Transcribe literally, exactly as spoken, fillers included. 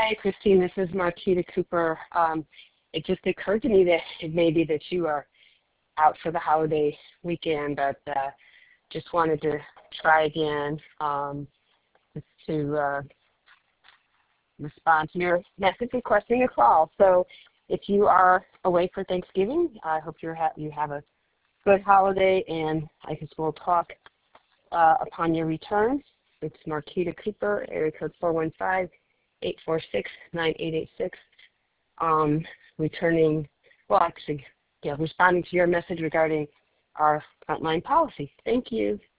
Hi, Christine. This is Marquita Cooper. Um, it just occurred to me that it may be that you are out for the holiday weekend, but uh, just wanted to try again um, to uh, respond to your message requesting a call. So if you are away for Thanksgiving, I hope you're ha you have a good holiday, and I guess we'll talk uh, upon your return. It's Marquita Cooper, area code four one five, eight four six, nine eight eight six. Um, returning, well, actually, yeah, responding to your message regarding our frontline policy. Thank you.